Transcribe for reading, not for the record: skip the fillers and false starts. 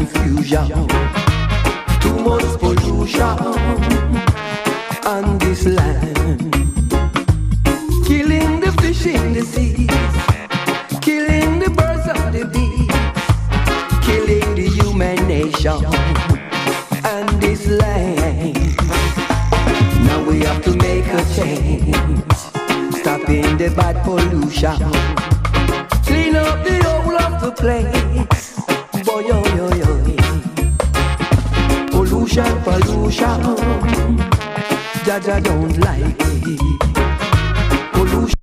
confusion, too much pollution on this land, killing the fish in the seas, killing the birds of the bees, killing the human nation and this land. Now we have to make a change, stopping the bad pollution, clean up the whole of the place. Boy, yo, yo, yo. Pollution, pollution, Jaja don't like it. Pollution.